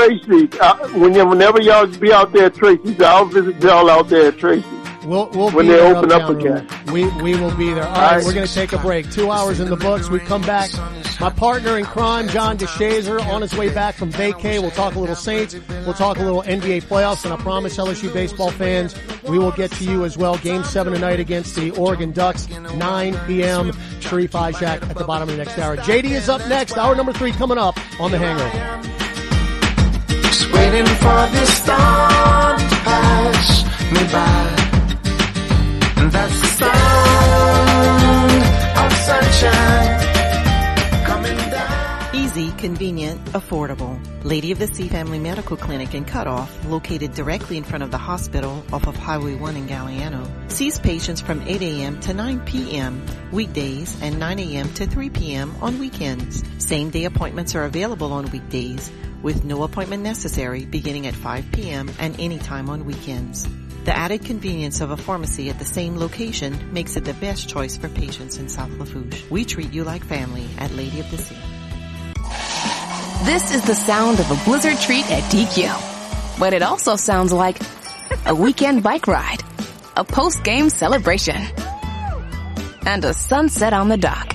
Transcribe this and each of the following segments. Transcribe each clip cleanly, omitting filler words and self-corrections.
Tracy. Whenever y'all be out there at Tracy's, I'll visit y'all out there at Tracy's. We'll when be they there open up uptown, again. We will be there. All right, we're going to take a break. 2 hours in the books. We come back. My partner in crime, John DeShazer, on his way back from vacay. We'll talk a little Saints. We'll talk a little NBA playoffs. And I promise LSU baseball fans, we will get to you as well. Game 7 tonight against the Oregon Ducks, 9 p.m. Sharif Ishak at the bottom of the next hour. JD is up next. Hour number 3 coming up on The Hangover. Just waiting for this storm to pass me by. And that's the sound of sunshine coming down. Easy, convenient, affordable. Lady of the Sea Family Medical Clinic in Cutoff, located directly in front of the hospital off of Highway 1 in Galliano, sees patients from 8 a.m. to 9 p.m. weekdays and 9 a.m. to 3 p.m. on weekends. Same-day appointments are available on weekdays, with no appointment necessary beginning at 5 p.m. and anytime on weekends. The added convenience of a pharmacy at the same location makes it the best choice for patients in South Lafourche. We treat you like family at Lady of the Sea. This is the sound of a blizzard treat at DQ. But it also sounds like a weekend bike ride, a post-game celebration, and a sunset on the dock.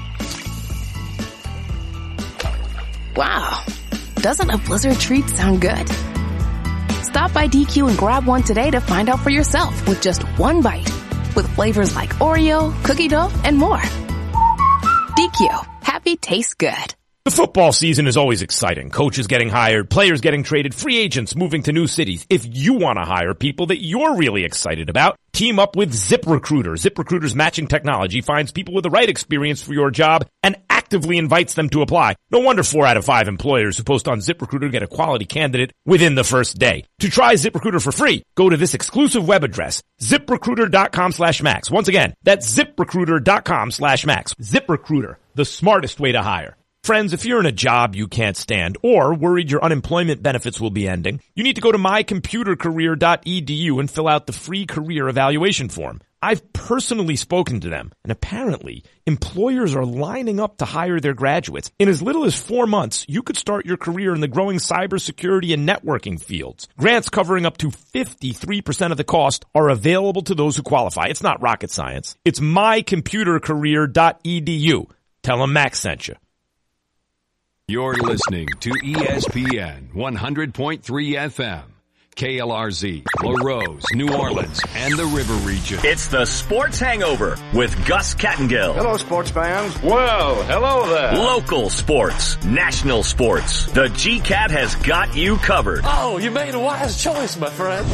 Wow. Doesn't a blizzard treat sound good? Stop by DQ and grab one today to find out for yourself with just one bite. With flavors like Oreo, cookie dough, and more. DQ. Happy tastes good. The football season is always exciting. Coaches getting hired, players getting traded, free agents moving to new cities. If you want to hire people that you're really excited about, team up with ZipRecruiter. ZipRecruiter's matching technology finds people with the right experience for your job and actively invites them to apply. No wonder 4 out of 5 employers who post on ZipRecruiter get a quality candidate within the first day. To try ZipRecruiter for free, go to this exclusive web address, ZipRecruiter.com/max. Once again, that's ZipRecruiter.com/max. ZipRecruiter, the smartest way to hire. Friends, if you're in a job you can't stand or worried your unemployment benefits will be ending, you need to go to mycomputercareer.edu and fill out the free career evaluation form. I've personally spoken to them, and apparently, employers are lining up to hire their graduates. In as little as 4 months, you could start your career in the growing cybersecurity and networking fields. Grants covering up to 53% of the cost are available to those who qualify. It's not rocket science. It's mycomputercareer.edu. Tell them Max sent you. You're listening to ESPN 100.3 FM, KLRZ, LaRose, New Orleans, and the River Region. It's the Sports Hangover with Gus Kattengill. Hello, sports fans. Well, hello there. Local sports, national sports. The GCAT has got you covered. Oh, you made a wise choice, my friend.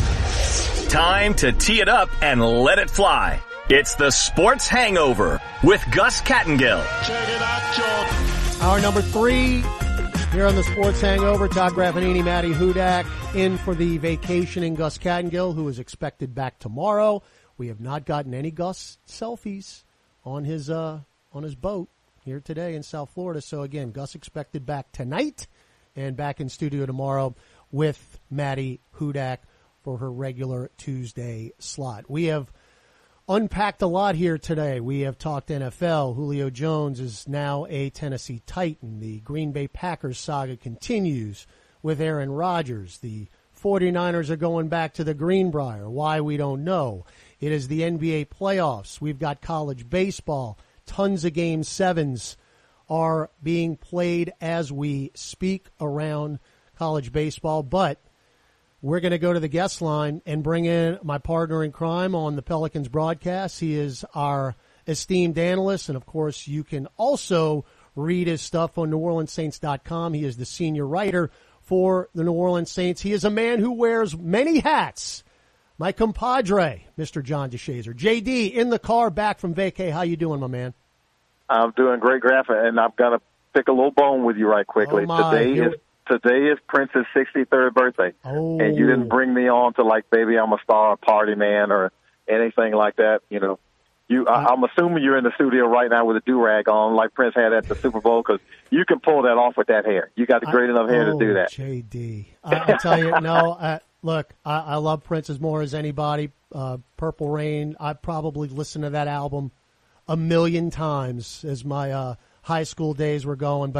Time to tee it up and let it fly. It's the Sports Hangover with Gus Kattengill. Check it out, George. Hour number 3 here on the Sports Hangover. Todd Graffanini, Matty Hudak in for the vacationing Gus Kattengill, who is expected back tomorrow. We have not gotten any Gus selfies on his boat here today in South Florida. So again, Gus expected back tonight and back in studio tomorrow with Matty Hudak for her regular Tuesday slot. We have unpacked a lot here today. We have talked NFL. Julio Jones is now a Tennessee Titan. The Green Bay Packers saga continues with Aaron Rodgers. The 49ers are going back to the Greenbrier. Why, we don't know. It is the NBA playoffs. We've got college baseball. Tons of Game 7s are being played as we speak around college baseball. But we're going to go to the guest line and bring in my partner in crime on the Pelicans broadcast. He is our esteemed analyst, and, of course, you can also read his stuff on NewOrleansSaints.com. He is the senior writer for the New Orleans Saints. He is a man who wears many hats. My compadre, Mr. John DeShazer. JD, in the car back from vacay. How you doing, my man? I'm doing great, Graf, and I'm going to pick a little bone with you right quickly. Today is Prince's 63rd birthday, and you didn't bring me on to, like, Baby I'm a Star, Party Man, or anything like that. You know, I'm assuming you're in the studio right now with a do-rag on, like Prince had at the Super Bowl, because you can pull that off with that hair. You got the great enough hair to do that. JD, I tell you, no. Look, I love Prince as more as anybody. Purple Rain, I probably listened to that album a million times as my high school days were going, but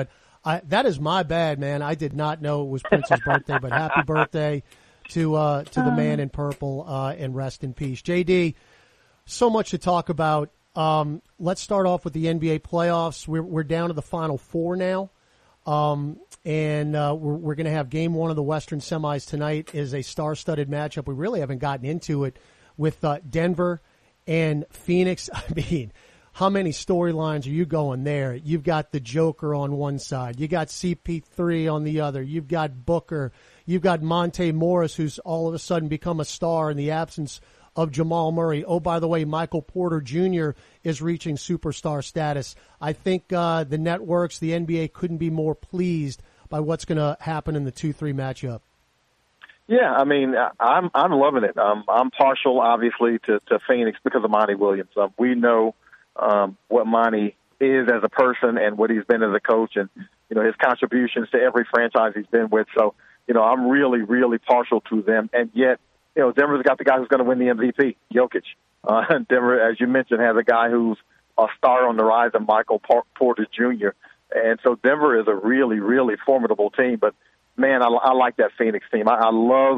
That is my bad, man. I did not know it was Prince's birthday, but happy birthday to the man in purple, and rest in peace. JD, so much to talk about. Let's start off with the NBA playoffs. We're down to the Final Four now. And we're going to have game one of the Western semis tonight. Is a star-studded matchup. We really haven't gotten into it with Denver and Phoenix. I mean, how many storylines are you going there? You've got the Joker on one side. You got CP3 on the other. You've got Booker. You've got Monte Morris, who's all of a sudden become a star in the absence of Jamal Murray. Oh, by the way, Michael Porter Jr. is reaching superstar status. I think the networks, the NBA, couldn't be more pleased by what's going to happen in the 2-3 matchup. Yeah, I mean, I'm loving it. I'm partial, obviously, to Phoenix because of Monty Williams. We know what Monty is as a person and what he's been as a coach, and his contributions to every franchise he's been with. So, I'm really, really partial to them. And yet, Denver's got the guy who's going to win the MVP, Jokic. Denver, as you mentioned, has a guy who's a star on the rise, and Michael Porter Jr. And so Denver is a really, really formidable team. But, man, I like that Phoenix team. I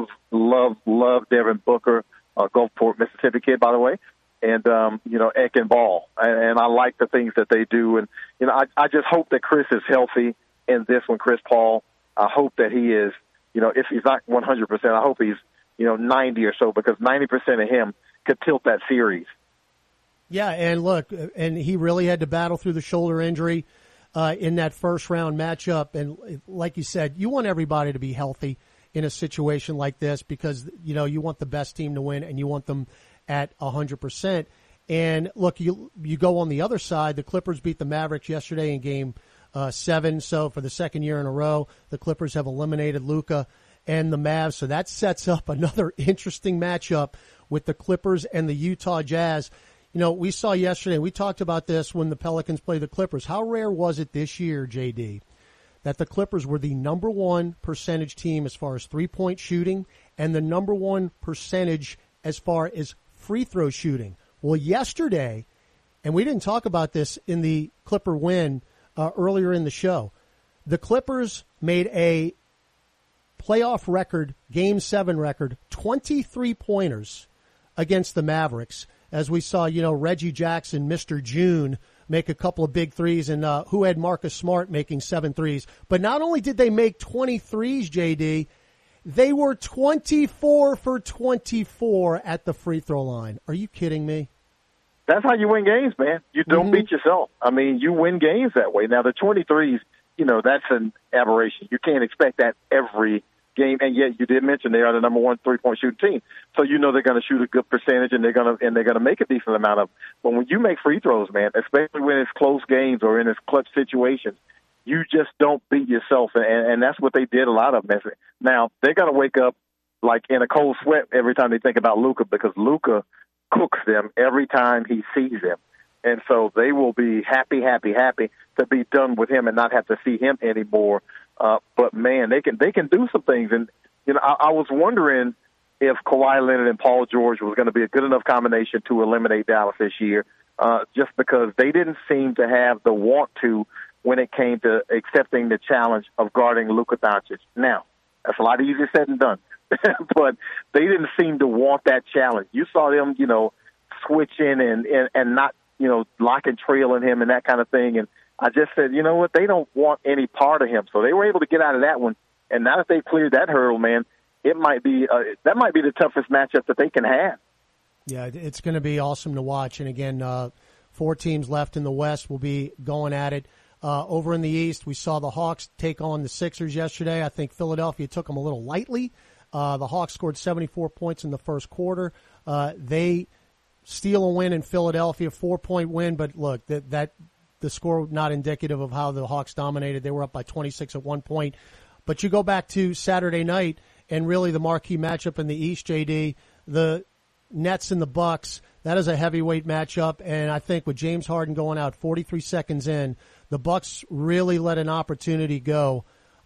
love Devin Booker, Gulfport, Mississippi kid, by the way, and, Eck and Ball. And I like the things that they do. And, I just hope that Chris is healthy in this one, Chris Paul. I hope that he is, if he's not 100%, I hope he's, 90 or so, because 90% of him could tilt that series. Yeah, and look, and he really had to battle through the shoulder injury in that first-round matchup. And like you said, you want everybody to be healthy in a situation like this because, you want the best team to win and you want them at 100%. And, look, you go on the other side. The Clippers beat the Mavericks yesterday in Game 7. So for the second year in a row, the Clippers have eliminated Luka and the Mavs. So that sets up another interesting matchup with the Clippers and the Utah Jazz. We saw yesterday, we talked about this when the Pelicans played the Clippers. How rare was it this year, JD, that the Clippers were the number one percentage team as far as three-point shooting and the number one percentage as far as free throw shooting? Well, yesterday, and we didn't talk about this in the Clipper win earlier in the show, the Clippers made a playoff record, Game 7 record, 23-pointers against the Mavericks. As we saw, Reggie Jackson, Mr. June, make a couple of big threes, and who had Marcus Smart making 7 threes. But not only did they make 23s, JD, they were 24 for 24 at the free throw line. Are you kidding me? That's how you win games, man. You don't beat yourself. I mean, you win games that way. Now, the 23s, that's an aberration. You can't expect that every game, and yet you did mention they are the number one three-point shooting team. So they're going to shoot a good percentage, and they're going to make a decent amount of. But when you make free throws, man, especially when it's close games or in its clutch situations, you just don't beat yourself, and that's what they did a lot of them. Now they're going to wake up like in a cold sweat every time they think about Luka, because Luka cooks them every time he sees them. And so they will be happy to be done with him and not have to see him anymore. But man, they can do some things. And I was wondering if Kawhi Leonard and Paul George was going to be a good enough combination to eliminate Dallas this year, just because they didn't seem to have the want to when it came to accepting the challenge of guarding Luka Doncic. Now, that's a lot easier said than done, but they didn't seem to want that challenge. You saw them, switch in and not, lock and trailing him and that kind of thing. And I just said, you know what, they don't want any part of him. So they were able to get out of that one. And now that they've cleared that hurdle, man, it might be that might be the toughest matchup that they can have. Yeah, it's going to be awesome to watch. And again, 4 teams left in the West will be going at it. Over in the East, we saw the Hawks take on the Sixers yesterday. I think Philadelphia took them a little lightly. The Hawks scored 74 points in the first quarter. They steal a win in Philadelphia, 4-point win. But look, that the score not indicative of how the Hawks dominated. They were up by 26 at one point. But you go back to Saturday night, and really the marquee matchup in the East, JD, the Nets and the Bucks. That is a heavyweight matchup, and I think with James Harden going out 43 seconds in, the Bucks really let an opportunity go.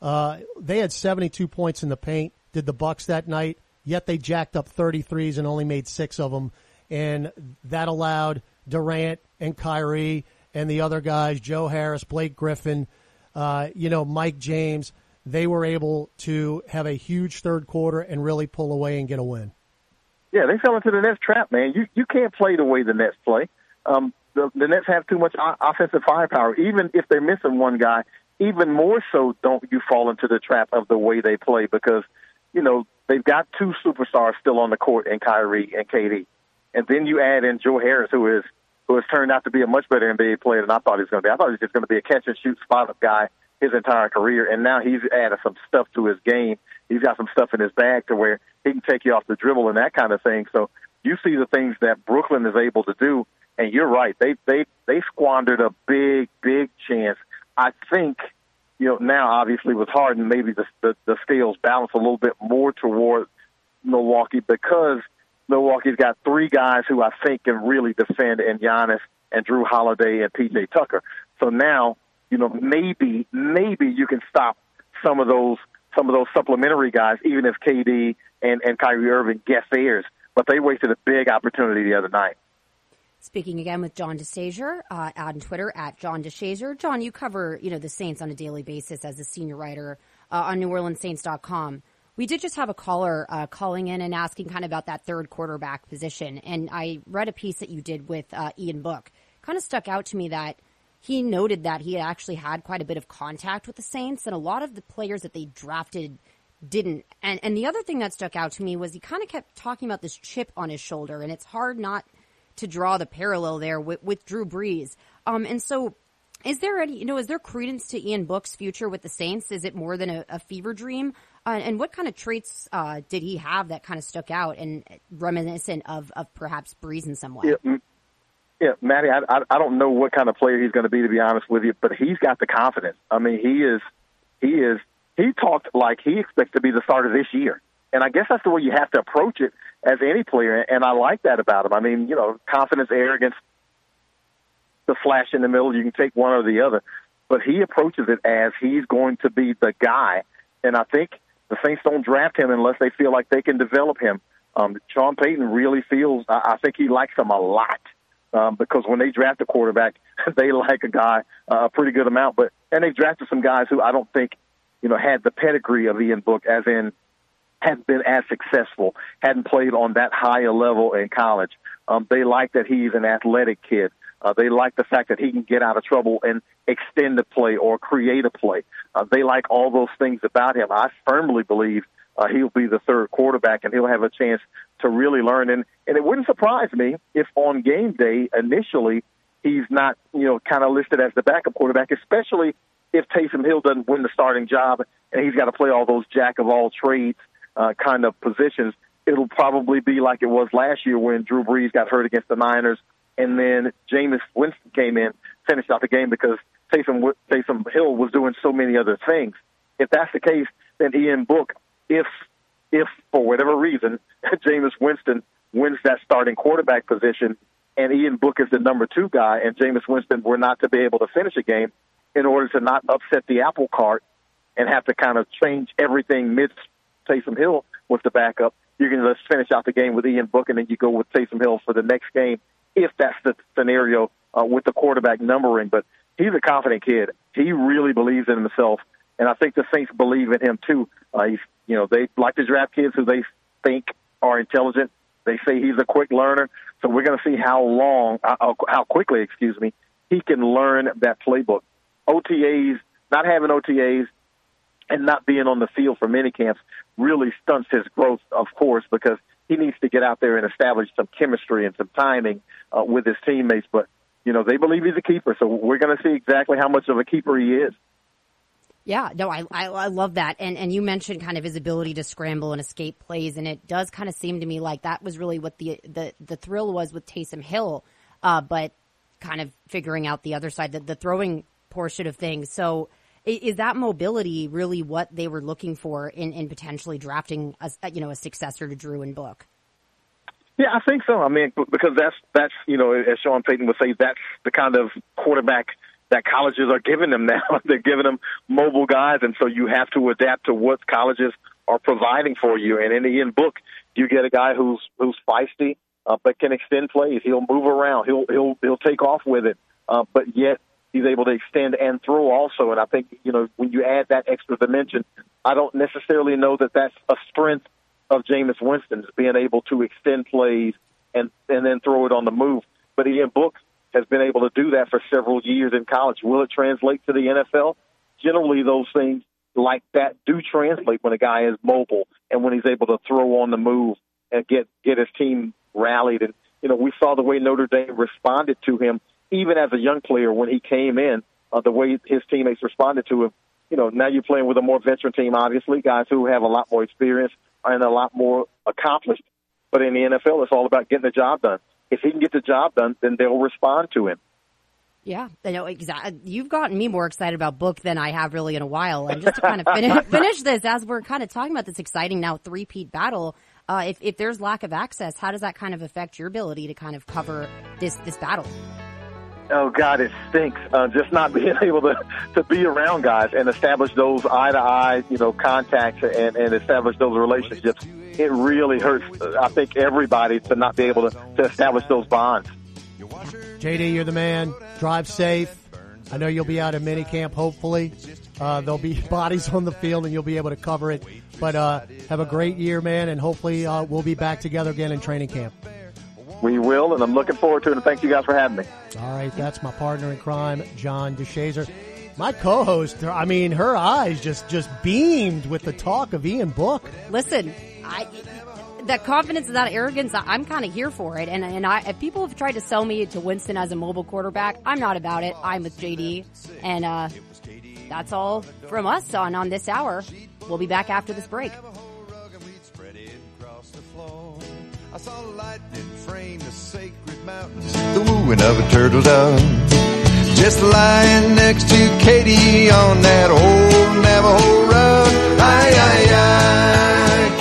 They had 72 points in the paint, did the Bucks that night, yet they jacked up 33s and only made 6 of them, and that allowed Durant and Kyrie and the other guys, Joe Harris, Blake Griffin, Mike James, they were able to have a huge third quarter and really pull away and get a win. Yeah, they fell into the Nets trap, man. You can't play the way the Nets play. The Nets have too much offensive firepower. Even if they're missing one guy, even more so don't you fall into the trap of the way they play because, they've got two superstars still on the court in Kyrie and KD. And then you add in Joe Harris, who has turned out to be a much better NBA player than I thought he was going to be. I thought he was just going to be a catch-and-shoot spot-up guy his entire career, and now he's added some stuff to his game. He's got some stuff in his bag to where he can take you off the dribble and that kind of thing. So you see the things that Brooklyn is able to do, and you're right. They squandered a big chance. I think, now obviously with Harden, maybe the scales balance a little bit more toward Milwaukee because Milwaukee's got three guys who I think can really defend in Giannis and Drew Holiday and P.J. Tucker. So now, maybe you can stop some of those supplementary guys, even if KD and Kyrie Irving get theirs. But they wasted a big opportunity the other night. Speaking again with John DeShazier on Twitter at John DeShazier. John, you cover the Saints on a daily basis as a senior writer on NewOrleansSaints.com. We did just have a caller calling in and asking kind of about that third quarterback position. And I read a piece that you did with Ian Book. Kind of stuck out to me that he noted that he had actually had quite a bit of contact with the Saints, and a lot of the players that they drafted didn't. And the other thing that stuck out to me was he kind of kept talking about this chip on his shoulder, and it's hard not to draw the parallel there with Drew Brees. And so is there is there credence to Ian Book's future with the Saints? Is it more than a fever dream? And what kind of traits did he have that kind of stuck out and reminiscent of perhaps Brees in some way? Yeah, Matty, I don't know what kind of player he's going to be honest with you, but he's got the confidence. I mean, he talked like he expects to be the starter this year. And I guess that's the way you have to approach it as any player, and I like that about him. I mean, confidence, arrogance, the flash in the middle, you can take one or the other. But he approaches it as he's going to be the guy, and I think the Saints don't draft him unless they feel like they can develop him. Sean Payton really feels, I think he likes him a lot. Because when they draft a quarterback, they like a guy a pretty good amount. And they've drafted some guys who I don't think, had the pedigree of Ian Book, as in hadn't been as successful, hadn't played on that high a level in college. They like that he's an athletic kid. They like the fact that he can get out of trouble and extend a play or create a play. They like all those things about him. I firmly believe he'll be the third quarterback, and he'll have a chance to really learn. And it wouldn't surprise me if on game day, initially, he's not, kind of listed as the backup quarterback, especially if Taysom Hill doesn't win the starting job and he's got to play all those jack-of-all-trades kind of positions. It'll probably be like it was last year when Drew Brees got hurt against the Niners, and then Jameis Winston came in, finished out the game because Taysom Hill was doing so many other things. If that's the case, then Ian Book, if for whatever reason Jameis Winston wins that starting quarterback position and Ian Book is the number 2 guy and Jameis Winston were not to be able to finish a game, in order to not upset the apple cart and have to kind of change everything mid-Taysom Hill with the backup, you're going to just finish out the game with Ian Book and then you go with Taysom Hill for the next game, if that's the scenario with the quarterback numbering. But he's a confident kid. He really believes in himself, and I think the Saints believe in him too. They like to draft kids who they think are intelligent. They say he's a quick learner, so we're going to see how quickly he can learn that playbook. OTAs, not having OTAs and not being on the field for mini camps really stunts his growth, of course, because he needs to get out there and establish some chemistry and some timing with his teammates. But, they believe he's a keeper, so we're going to see exactly how much of a keeper he is. Yeah, no, I love that. And you mentioned kind of his ability to scramble and escape plays, and it does kind of seem to me like that was really what the thrill was with Taysom Hill, but kind of figuring out the other side, the throwing portion of things. So is that mobility really what they were looking for in potentially drafting a successor to Drew and Book? Yeah, I think so. I mean, because that's as Sean Payton would say, that's the kind of quarterback that colleges are giving them now. They're giving them mobile guys, and so you have to adapt to what colleges are providing for you. And in the Ian Book, you get a guy who's feisty, but can extend plays. He'll move around. He'll take off with it, but yet He's able to extend and throw also. And I think, when you add that extra dimension, I don't necessarily know that that's a strength of Jameis Winston's, being able to extend plays and then throw it on the move. But Ian Book has been able to do that for several years in college. Will it translate to the NFL? Generally, those things like that do translate when a guy is mobile and when he's able to throw on the move and get his team rallied. And, we saw the way Notre Dame responded to him, even as a young player when he came in, the way his teammates responded to him. Now you're playing with a more veteran team, obviously, guys who have a lot more experience and a lot more accomplished. But in the NFL, it's all about getting the job done. If he can get the job done, then they'll respond to him. Yeah, exactly. You've gotten me more excited about Book than I have really in a while. And just to kind of finish this, as we're kind of talking about this exciting now three-peat battle, if there's lack of access, how does that kind of affect your ability to kind of cover this battle? Oh, God, it stinks. Just not being able to be around guys and establish those eye-to-eye, contacts and establish those relationships. It really hurts, I think, everybody to not be able to establish those bonds. JD, you're the man. Drive safe. I know you'll be out at minicamp, hopefully. There'll be bodies on the field, and you'll be able to cover it. But have a great year, man, and hopefully we'll be back together again in training camp. We will, and I'm looking forward to it, and thank you guys for having me. All right, that's my partner in crime, John DeShazer. My co-host, her eyes just beamed with the talk of Ian Book. Listen, that confidence and that arrogance, I'm kind of here for it. And if people have tried to sell me to Winston as a mobile quarterback, I'm not about it. I'm with JD. And that's all from us on this hour. We'll be back after this break. I saw lightning frame the sacred mountains, the wooing of a turtle dove, just lying next to Katie on that old Navajo rug. Aye,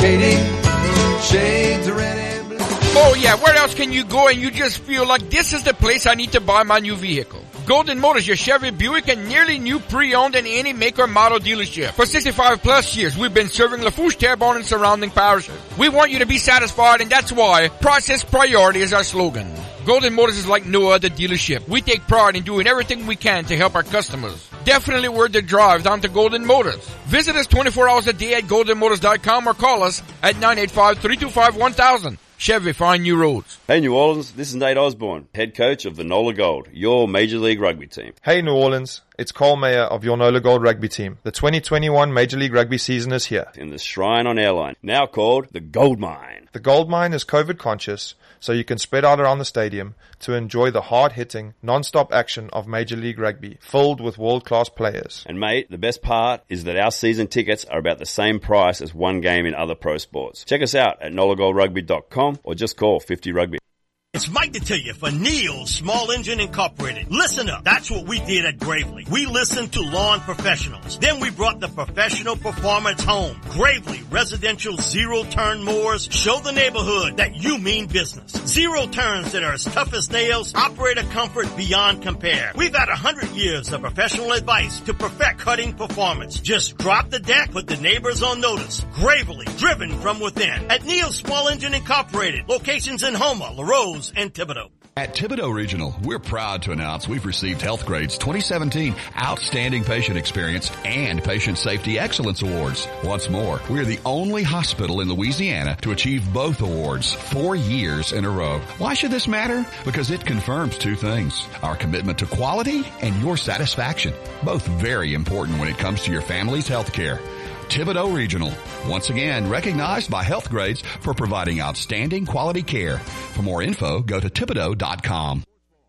Katie, shades of red and blue. Oh yeah, where else can you go and you just feel like this is the place I need to buy my new vehicle? Golden Motors, your Chevy Buick and nearly new pre-owned and any make or model dealership. For 65 plus years, we've been serving Lafourche, Terrebonne, and surrounding parishes. We want you to be satisfied, and that's why process priority is our slogan. Golden Motors is like no other dealership. We take pride in doing everything we can to help our customers. Definitely worth the drive down to Golden Motors. Visit us 24 hours a day at goldenmotors.com or call us at 985-325-1000. Chevy, find new roads. Hey New Orleans, this is Nate Osborne, head coach of the NOLA Gold, your Major League Rugby team. Hey New Orleans, it's Cole Mayer of your NOLA Gold rugby team. The 2021 Major League Rugby season is here. In the Shrine on Airline, now called the Gold Mine. The Gold Mine is COVID conscious, so you can spread out around the stadium to enjoy the hard-hitting, non-stop action of Major League Rugby, filled with world-class players. And mate, the best part is that our season tickets are about the same price as one game in other pro sports. Check us out at nolagoldrugby.com or just call 50 Rugby. It's Mike to tell you for Neil's Small Engine Incorporated. Listen up. That's what we did at Gravely. We listened to lawn professionals. Then we brought the professional performance home. Gravely Residential Zero-Turn Mowers show the neighborhood that you mean business. Zero turns that are as tough as nails, operator comfort beyond compare. We've had 100 years of professional advice to perfect cutting performance. Just drop the deck, put the neighbors on notice. Gravely, driven from within. At Neil's Small Engine Incorporated. Locations in Houma, LaRose, and Thibodaux. At Thibodaux Regional, we're proud to announce we've received Health Grade's 2017 Outstanding Patient Experience and Patient Safety Excellence Awards. What's more, we're the only hospital in Louisiana to achieve both awards 4 years in a row. Why should this matter? Because it confirms two things: our commitment to quality and your satisfaction, both very important when it comes to your family's health care. Thibodaux Regional, once again recognized by Health Grades for providing outstanding quality care. For more info, go to Thibodaux.com.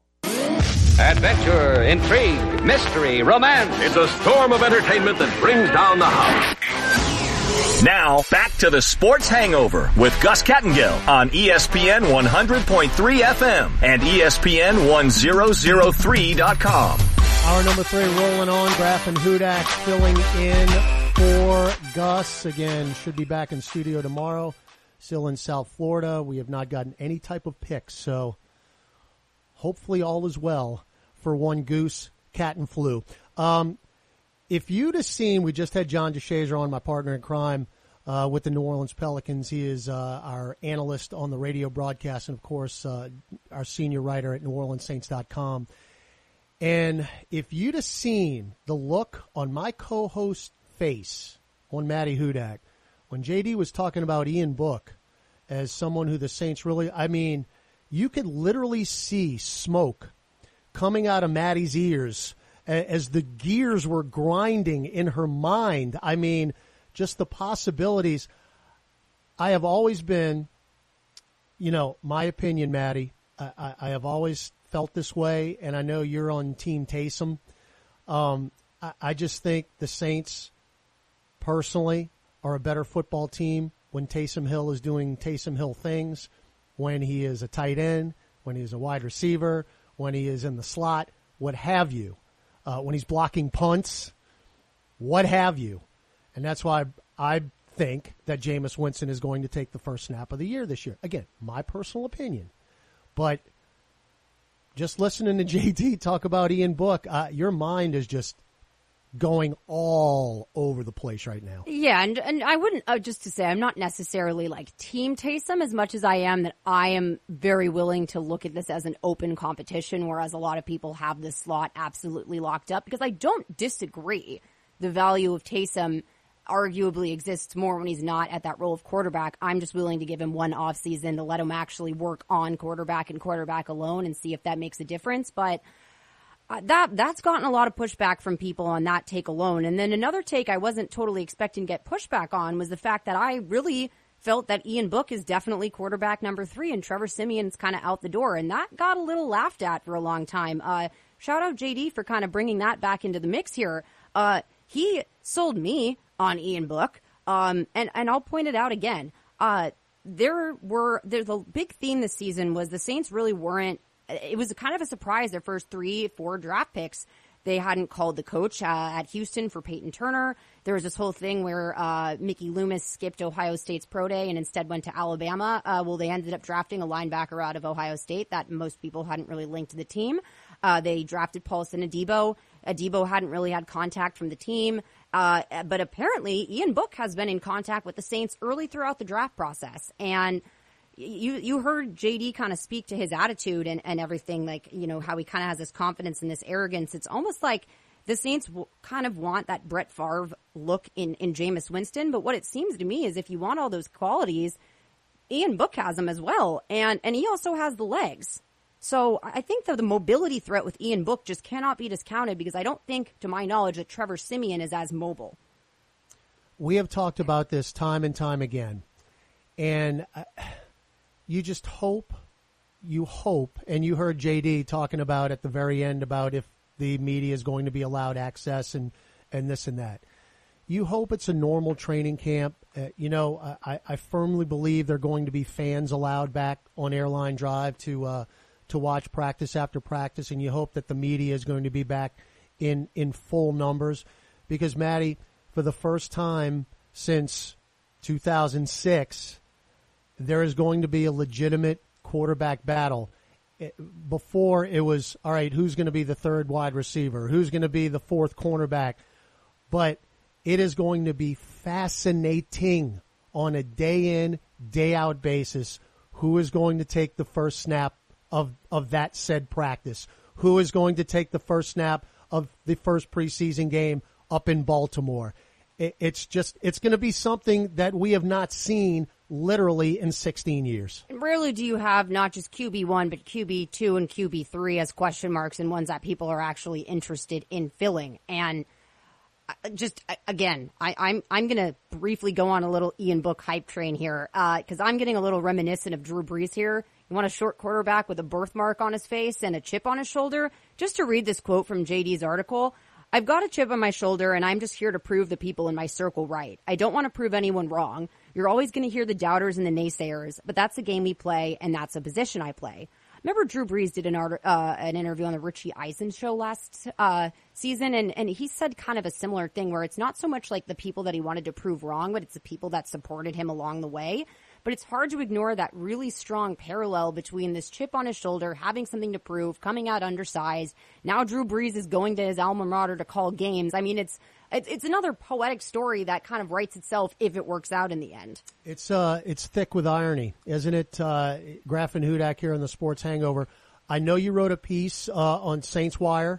Adventure, intrigue, mystery, romance. It's a storm of entertainment that brings down the house. Now, back to the Sports Hangover with Gus Kattengell on ESPN 100.3 FM and ESPN 1003.com. Hour number 3 rolling on. Graf and Hudak filling in for Gus. Again, should be back in studio tomorrow. Still in South Florida. We have not gotten any type of picks, so hopefully all is well for one Goose, Cat, and Flu. If you'd have seen, we just had John DeShazer on, my partner in crime, with the New Orleans Pelicans. He is our analyst on the radio broadcast and, of course, our senior writer at NewOrleansSaints.com. And if you'd have seen the look on my co-host's face, on Matty Hudak, when JD was talking about Ian Book as someone who the Saints really, I mean, you could literally see smoke coming out of Matty's ears as the gears were grinding in her mind. I mean, just the possibilities. I have always been, my opinion, Matty, I have always felt this way, and I know you're on Team Taysom. I just think the Saints, personally, are a better football team when Taysom Hill is doing Taysom Hill things, when he is a tight end, when he is a wide receiver, when he is in the slot, what have you, when he's blocking punts, what have you. And that's why I think that Jameis Winston is going to take the first snap of the year this year. Again, my personal opinion. But just listening to JD talk about Ian Book, your mind is just going all over the place right now. Yeah, and I wouldn't, just to say, I'm not necessarily like Team Taysom as much as I am that I am very willing to look at this as an open competition, whereas a lot of people have this slot absolutely locked up, because I don't disagree. The value of Taysom arguably exists more when he's not at that role of quarterback. I'm just willing to give him one off season to let him actually work on quarterback and quarterback alone and see if that makes a difference. But that's gotten a lot of pushback from people on that take alone. And then another take I wasn't totally expecting to get pushback on was the fact that I really felt that Ian Book is definitely quarterback number 3 and Trevor Siemian's kind of out the door. And that got a little laughed at for a long time. Shout out JD for kind of bringing that back into the mix here. He sold me on Ian Book. And I'll point it out again. There's a big theme this season was the Saints really weren't. It was kind of a surprise, their first 3-4 draft picks. They hadn't called the coach at Houston for Peyton Turner. There was this whole thing where Mickey Loomis skipped Ohio State's pro day and instead went to Alabama. They ended up drafting a linebacker out of Ohio State that most people hadn't really linked to the team. They drafted Paulson Adebo. Adebo hadn't really had contact from the team. But apparently Ian Book has been in contact with the Saints early throughout the draft process. And you heard JD kind of speak to his attitude and everything, like, how he kind of has this confidence and this arrogance. It's almost like the Saints kind of want that Brett Favre look in Jameis Winston. But what it seems to me is if you want all those qualities, Ian Book has them as well. And he also has the legs. So I think that the mobility threat with Ian Book just cannot be discounted, because I don't think, to my knowledge, that Trevor Siemian is as mobile. We have talked about this time and time again. And you just hope, and you heard JD talking about at the very end about if the media is going to be allowed access and this and that. You hope it's a normal training camp. I firmly believe there are going to be fans allowed back on Airline Drive to watch practice after practice, and you hope that the media is going to be back in full numbers, because, Matty, for the first time since 2006, there is going to be a legitimate quarterback battle. Before it was, all right, who's going to be the third wide receiver? Who's going to be the fourth cornerback? But it is going to be fascinating on a day-in, day-out basis who is going to take the first snap of that said practice, who is going to take the first snap of the first preseason game up in Baltimore. It's going to be something that we have not seen literally in 16 years. And rarely do you have not just QB1, but QB2 and QB3 as question marks and ones that people are actually interested in filling. And just, again, I'm going to briefly go on a little Ian Book hype train here, because I'm getting a little reminiscent of Drew Brees here. You want a short quarterback with a birthmark on his face and a chip on his shoulder? Just to read this quote from JD's article, "I've got a chip on my shoulder, and I'm just here to prove the people in my circle right. I don't want to prove anyone wrong. You're always going to hear the doubters and the naysayers, but that's the game we play, and that's a position I play." Remember Drew Brees did an interview on the Richie Eisen show last season, and he said kind of a similar thing where it's not so much like the people that he wanted to prove wrong, but it's the people that supported him along the way. But it's hard to ignore that really strong parallel between this chip on his shoulder, having something to prove, coming out undersized. Now Drew Brees is going to his alma mater to call games. I mean, it's another poetic story that kind of writes itself if it works out in the end. It's thick with irony, isn't it? Graff and Hudak here on the Sports Hangover. I know you wrote a piece on Saints Wire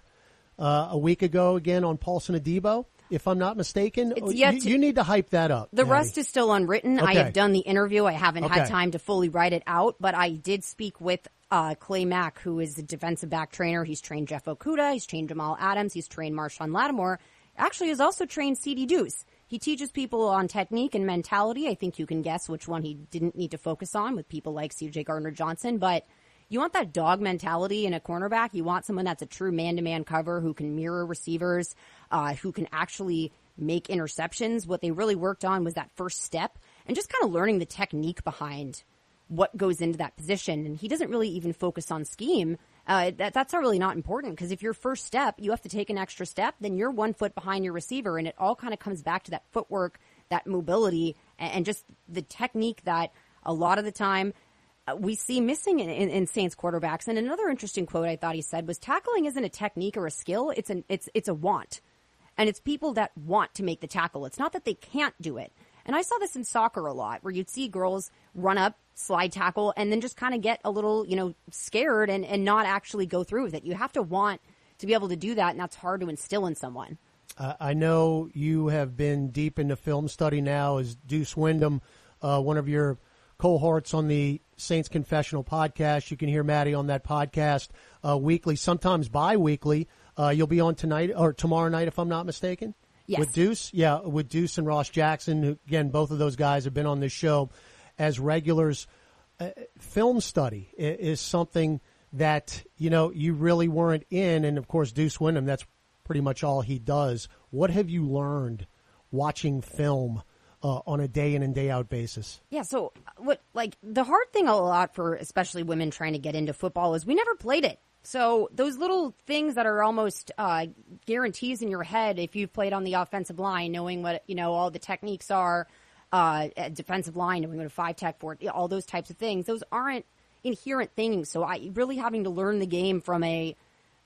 a week ago, again, on Paulson Adebo, if I'm not mistaken. You need to hype that up. The rest is still unwritten. Okay. I have done the interview. I haven't had time to fully write it out, but I did speak with Clay Mack, who is the defensive back trainer. He's trained Jeff Okudah. He's trained Jamal Adams. He's trained Marshawn Lattimore. Actually, has also trained C.D. Deuce. He teaches people on technique and mentality. I think you can guess which one he didn't need to focus on with people like C.J. Gardner-Johnson. But you want that dog mentality in a cornerback. You want someone that's a true man-to-man cover who can mirror receivers, who can actually make interceptions. What they really worked on was that first step and just kind of learning the technique behind what goes into that position. And he doesn't really even focus on scheme. That's not really not important, because if your first step, you have to take an extra step, then you're 1 foot behind your receiver, and it all kind of comes back to that footwork, that mobility, and just the technique that a lot of the time we see missing in Saints quarterbacks. And another interesting quote I thought he said was, tackling isn't a technique or a skill, it's a want. And it's people that want to make the tackle. It's not that they can't do it. And I saw this in soccer a lot, where you'd see girls run up, slide tackle, and then just kind of get a little, scared and not actually go through with it. You have to want to be able to do that, and that's hard to instill in someone. I know you have been deep into film study now as Deuce Wyndham, one of your cohorts on the Saints Confessional podcast. You can hear Maddie on that podcast weekly, sometimes bi-weekly. You'll be on tonight or tomorrow night, if I'm not mistaken. Yes. With Deuce? Yeah, with Deuce and Ross Jackson, who, again, both of those guys have been on this show as regulars. Film study is something that, you really weren't in. And, of course, Deuce Wyndham, that's pretty much all he does. What have you learned watching film on a day in and day out basis? Yeah, so the hard thing a lot for especially women trying to get into football is we never played it. So those little things that are almost guarantees in your head, if you've played on the offensive line, knowing what all the techniques are, at defensive line, knowing what a 5-tech for, all those types of things, those aren't inherent things. So I really having to learn the game from a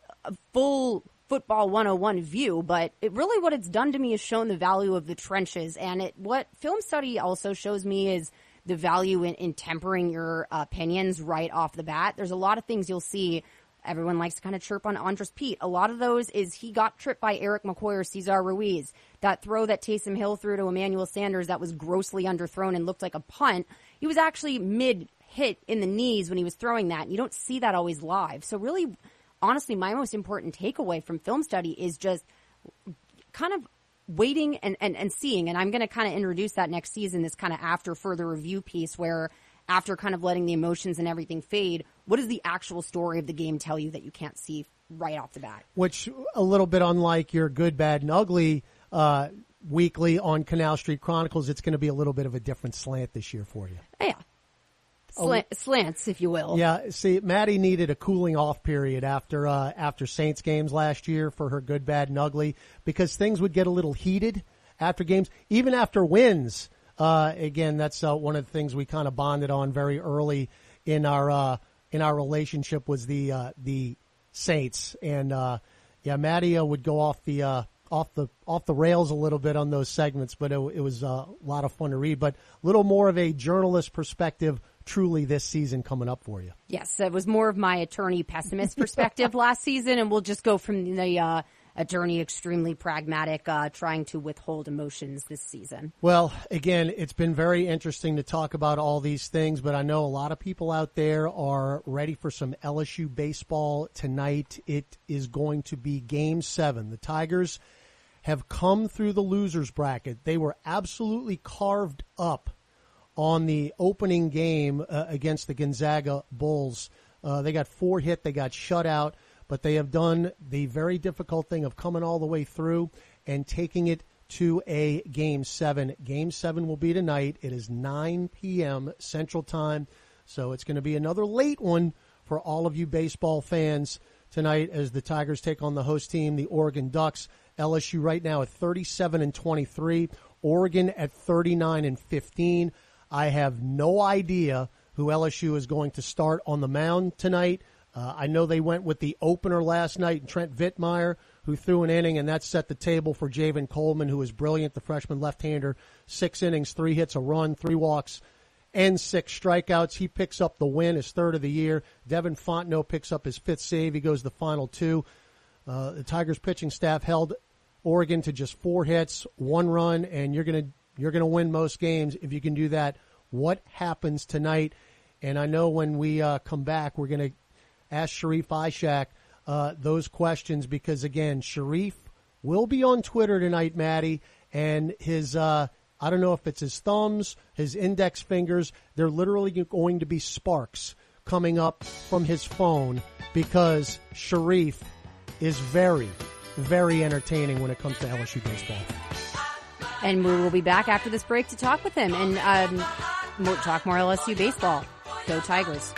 full football 101 view. But really what it's done to me is shown the value of the trenches. And what film study also shows me is the value in tempering your opinions right off the bat. There's a lot of things you'll see. Everyone likes to kind of chirp on Andres Pete. A lot of those is he got tripped by Eric McCoy or Cesar Ruiz. That throw that Taysom Hill threw to Emmanuel Sanders that was grossly underthrown and looked like a punt. He was actually mid-hit in the knees when he was throwing that. You don't see that always live. So really, honestly, my most important takeaway from film study is just kind of waiting and seeing. And I'm going to kind of introduce that next season, this kind of after further review piece where after kind of letting the emotions and everything fade, what does the actual story of the game tell you that you can't see right off the bat? Which, a little bit unlike your Good, Bad, and Ugly weekly on Canal Street Chronicles, it's going to be a little bit of a different slant this year for you. Yeah. Slants, if you will. Yeah, see, Maddie needed a cooling off period after Saints games last year for her Good, Bad, and Ugly, because things would get a little heated after games, even after wins. Again, that's one of the things we kind of bonded on very early in our relationship was the Saints, and Maddie would go off the rails a little bit on those segments, but it was a lot of fun to read. But a little more of a journalist perspective, truly, this season coming up for you. Yes, it was more of my attorney pessimist perspective last season, and we'll just go from the attorney extremely pragmatic, trying to withhold emotions this season. Well, again, it's been very interesting to talk about all these things, but I know a lot of people out there are ready for some LSU baseball tonight. It is going to be Game 7. The Tigers have come through the losers bracket. They were absolutely carved up on the opening game against the Gonzaga Bulls. They got 4 hit. They got shut out. But they have done the very difficult thing of coming all the way through and taking it to a Game 7. Game 7 will be tonight. It is 9 p.m. Central Time, so it's going to be another late one for all of you baseball fans tonight as the Tigers take on the host team, the Oregon Ducks. LSU right now at 37-23, Oregon at 39-15. I have no idea who LSU is going to start on the mound tonight. I know they went with the opener last night, Trent Vittmeyer, who threw an inning, and that set the table for Javen Coleman, who was brilliant, the freshman left-hander. 6 innings, 3 hits, a run, 3 walks, and 6 strikeouts. He picks up the win, his 3rd of the year. Devin Fontenot picks up his 5th save. He goes the final 2. The Tigers pitching staff held Oregon to just 4 hits, 1 run, and you're gonna win most games if you can do that. What happens tonight? And I know when we come back, we're going to ask Sharif Ishak those questions because, again, Sharif will be on Twitter tonight, Maddie, and his I don't know if it's his thumbs, his index fingers, they're literally going to be sparks coming up from his phone because Sharif is very, very entertaining when it comes to LSU baseball. And we will be back after this break to talk with him and talk more LSU baseball. Go Tigers.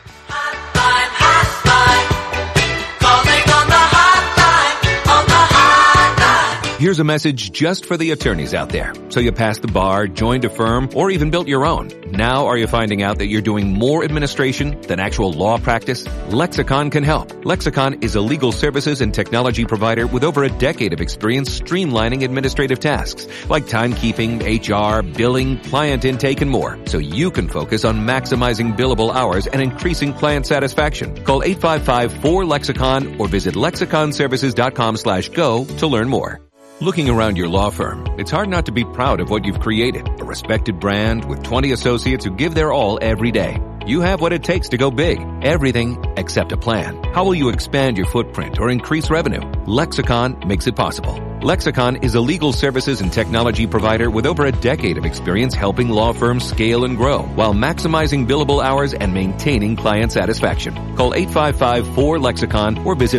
Here's a message just for the attorneys out there. So you passed the bar, joined a firm, or even built your own. Now are you finding out that you're doing more administration than actual law practice? Lexicon can help. Lexicon is a legal services and technology provider with over a decade of experience streamlining administrative tasks like timekeeping, HR, billing, client intake, and more. So you can focus on maximizing billable hours and increasing client satisfaction. Call 855-4LEXICON or visit lexiconservices.com/go to learn more. Looking around your law firm, it's hard not to be proud of what you've created. A respected brand with 20 associates who give their all every day. You have what it takes to go big. Everything except a plan. How will you expand your footprint or increase revenue? Lexicon makes it possible. Lexicon is a legal services and technology provider with over a decade of experience helping law firms scale and grow while maximizing billable hours and maintaining client satisfaction. Call 855-4LEXICON or visit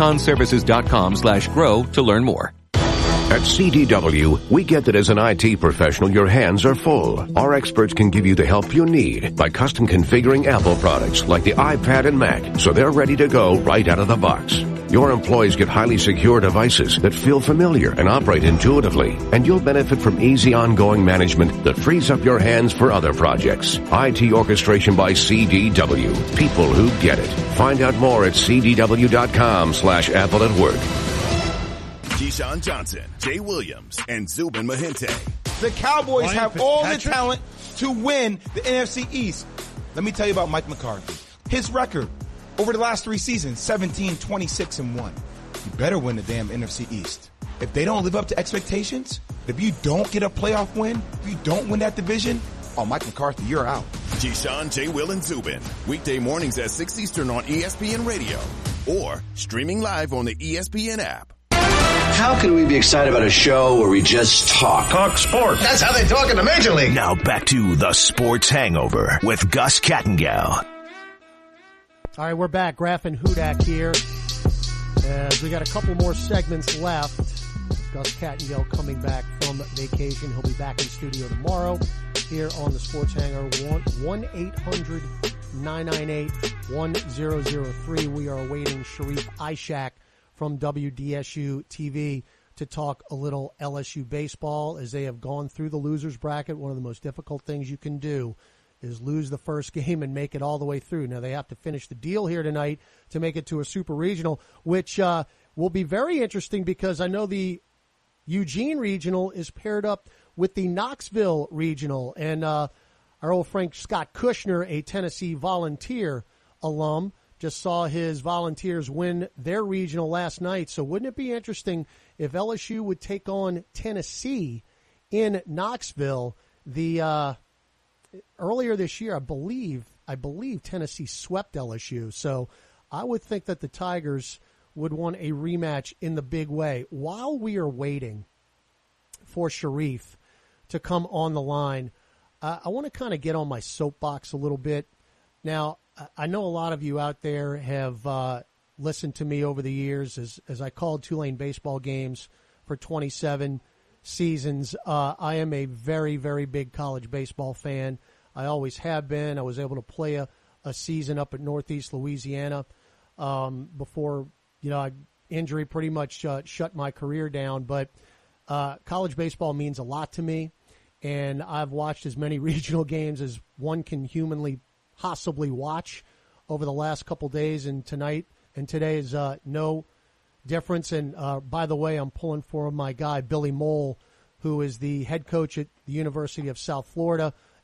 lexiconservices.com/grow to learn more. At CDW, we get that as an IT professional, your hands are full. Our experts can give you the help you need by custom configuring Apple products like the iPad and Mac, so they're ready to go right out of the box. Your employees get highly secure devices that feel familiar and operate intuitively, and you'll benefit from easy ongoing management that frees up your hands for other projects. IT orchestration by CDW. People who get it. Find out more at cdw.com/Apple at Work. Keyshawn Johnson, Jay Williams, and Zubin Mahente. The Cowboys have all the talent to win the NFC East. Let me tell you about Mike McCarthy. His record over the last 3 seasons, 17-26-1. You better win the damn NFC East. If they don't live up to expectations, if you don't get a playoff win, if you don't win that division, oh, Mike McCarthy, you're out. Keyshawn, Jay, Will, and Zubin. Weekday mornings at 6 Eastern on ESPN Radio or streaming live on the ESPN app. How can we be excited about a show where we just talk? Talk sports. That's how they talk in the Major League. Now back to the Sports Hangover with Gus Kattengell. All right, we're back. Graff and Hudak here. As we got a couple more segments left. Gus Kattengell coming back from vacation. He'll be back in studio tomorrow here on the Sports Hangover. 1-800-998-1003. We are awaiting Sharif Ishak from WDSU TV to talk a little LSU baseball as they have gone through the loser's bracket. One of the most difficult things you can do is lose the first game and make it all the way through. Now they have to finish the deal here tonight to make it to a super regional, which will be very interesting because I know the Eugene regional is paired up with the Knoxville regional, and our old friend Scott Kushner, a Tennessee Volunteer alum, just saw his Volunteers win their regional last night. So wouldn't it be interesting if LSU would take on Tennessee in Knoxville? The earlier this year, I believe Tennessee swept LSU. So I would think that the Tigers would want a rematch in the big way. While we are waiting for Sharif to come on the line, I want to kind of get on my soapbox a little bit. Now, I know a lot of you out there have listened to me over the years as I called Tulane baseball games for 27 seasons. I am a very, very big college baseball fan. I always have been. I was able to play a season up at Northeast Louisiana before, injury pretty much shut my career down. But college baseball means a lot to me, and I've watched as many regional games as one can humanly possibly watch over the last couple days, and tonight and today is no difference. And by the way, I'm pulling for my guy Billy Mole, who is the head coach at the University of South Florida,